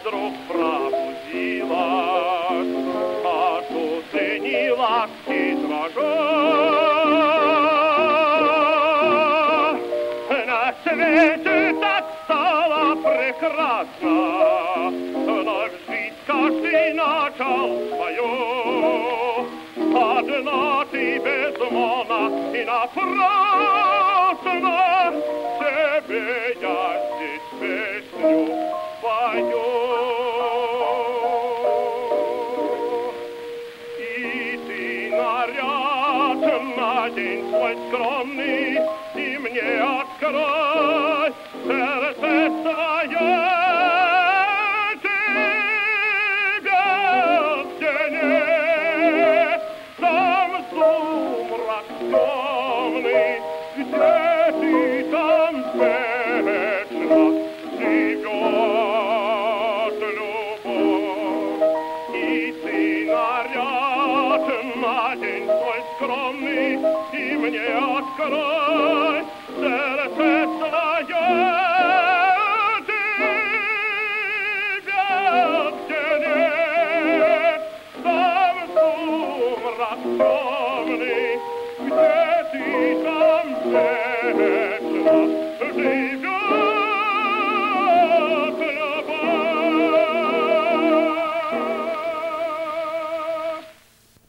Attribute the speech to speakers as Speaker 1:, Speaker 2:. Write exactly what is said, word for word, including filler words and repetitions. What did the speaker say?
Speaker 1: вдруг пробудилась, ошеломилась и дрожа. На свете так стало прекрасно, вновь жить каждый начал свое. Одна ты безумна и напрасно, тебе я здесь песню пою. И ты наряд надень свой скромный, и мне открой сердце свое. Тебя где нет, там сумрак темный, где ты там вечно живет любовь. И ты наряд надень свой скромный, и мне открой сердце свое. Тебя где нет, там сумрак темный, где ты там вечно живешь.